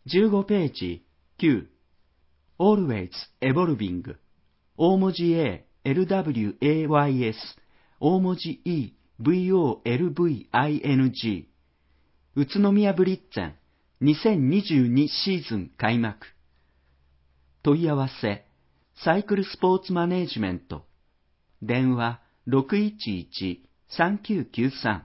15ページ9 Always Evolving 大文字 A LWAYS 大文字 E VOLVING 宇都宮ブリッツェン2022シーズン開幕。問い合わせサイクルスポーツマネージメント電話 611-3993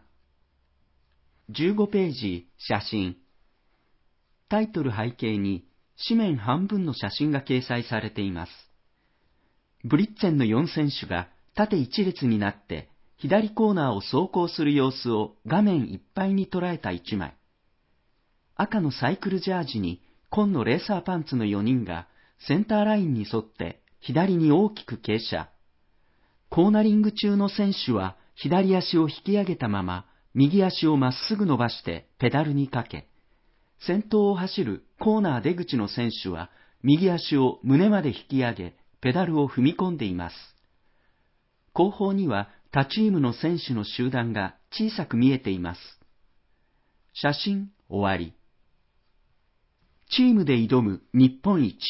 15ページ写真タイトル背景に紙面半分の写真が掲載されています。ブリッツェンの4選手が縦一列になって左コーナーを走行する様子を画面いっぱいに捉えた一枚。赤のサイクルジャージに紺のレーサーパンツの4人がセンターラインに沿って左に大きく傾斜。コーナリング中の選手は左足を引き上げたまま右足をまっすぐ伸ばしてペダルにかけ、先頭を走るコーナー出口の選手は右足を胸まで引き上げペダルを踏み込んでいます。後方には他チームの選手の集団が小さく見えています。写真終わり。チームで挑む日本一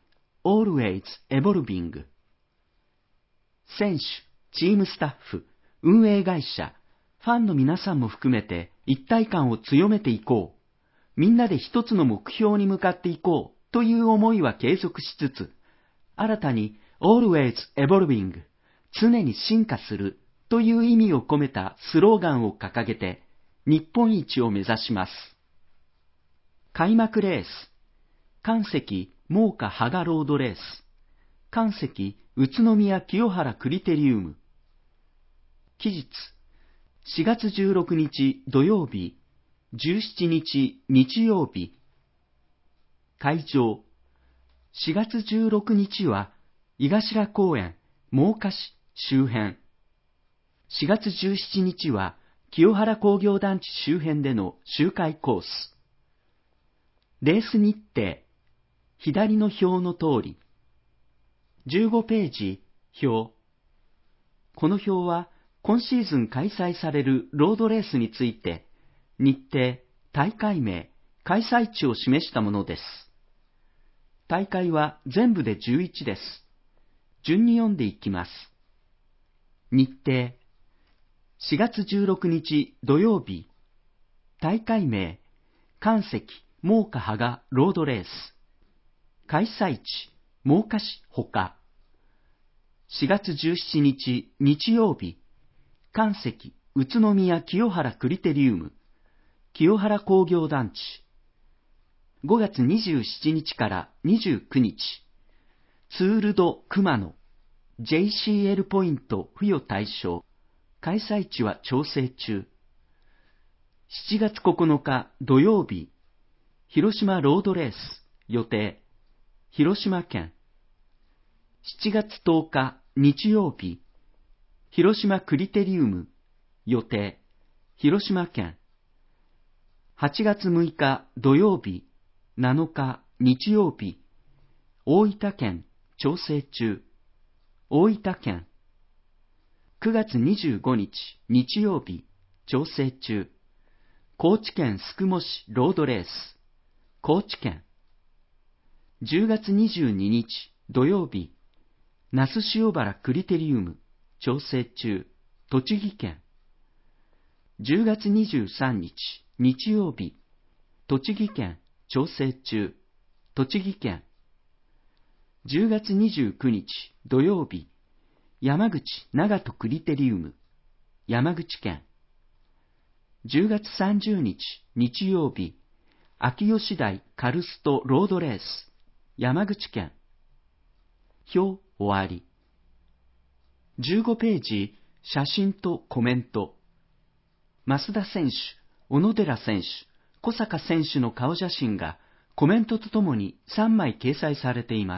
Always Evolving 選手、チームスタッフ、運営会社、ファンの皆さんも含めて一体感を強めていこう。みんなで一つの目標に向かっていこうという思いは継続しつつ、新たに Always Evolving 常に進化するという意味を込めたスローガンを掲げて日本一を目指します。開幕レース、関石真岡芳賀ロードレース、関石宇都宮清原クリテリウム。期日、4月16日土曜日、17日日曜日。会場、4月16日は井頭公園真岡市周辺。4月17日は清原工業団地周辺での周回コース。レース日程、左の表の通り。15ページ、表。この表は今シーズン開催されるロードレースについて、日程、大会名、開催地を示したものです。大会は全部で11です。順に読んでいきます。日程、4月16日土曜日。大会名、関石真岡芳賀ロードレース。開催地、真岡市ほか。4月17日日曜日。関石宇都宮清原クリテリウム。清原工業団地。5月27日から29日。ツールド熊野。JCL ポイント付与対象。開催地は調整中。7月9日土曜日。広島ロードレース予定。広島県。7月10日日曜日。広島クリテリウム予定。広島県。8月6日土曜日、7日日曜日、大分県調整中、大分県。9月25日日曜日、調整中、高知県宿毛市ロードレース、高知県。10月22日土曜日、那須塩原クリテリウム、調整中、栃木県。10月23日日曜日、栃木県調整中、栃木県。10月29日土曜日、山口長門クリテリウム、山口県。10月30日日曜日、秋吉台カルストロードレース、山口県。表終わり。15ページ、写真とコメント。増田選手、小野寺選手、小坂選手の顔写真がコメントとともに3枚掲載されています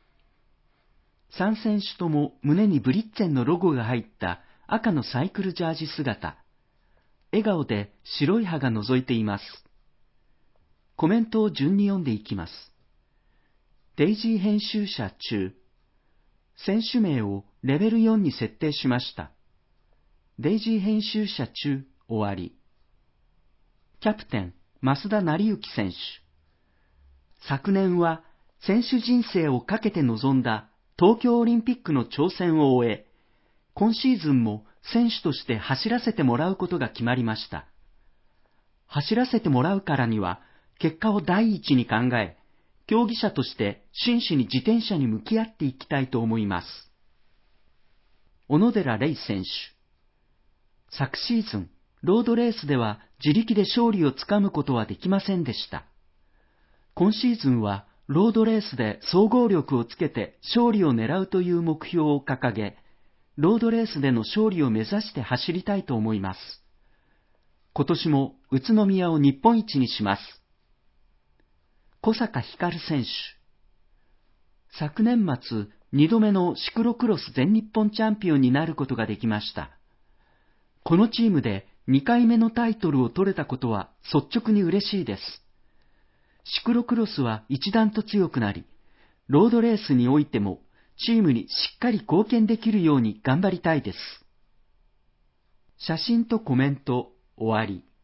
。3選手とも胸にブリッツェンのロゴが入った赤のサイクルジャージ姿。笑顔で白い歯が覗いています。コメントを順に読んでいきます。デイジー編集者中。選手名をレベル4に設定しました。デイジー編集者中終わり。キャプテン、増田成幸選手。 昨年は選手人生をかけて臨んだ東京オリンピックの挑戦を終え、今シーズンも選手として走らせてもらうことが決まりました。走らせてもらうからには、結果を第一に考え、競技者として真摯に自転車に向き合っていきたいと思います。小野寺玲選手。昨シーズン、ロードレースでは自力で勝利をつかむことはできませんでした。今シーズンはロードレースで総合力をつけて勝利を狙うという目標を掲げ、ロードレースでの勝利を目指して走りたいと思います。今年も宇都宮を日本一にします。小坂光選手。昨年末、2度目のシクロクロス全日本チャンピオンになることができました。このチームで2回目のタイトルを取れたことは率直に嬉しいです。シクロクロスは一段と強くなり、ロードレースにおいてもチームにしっかり貢献できるように頑張りたいです。写真とコメント終わり。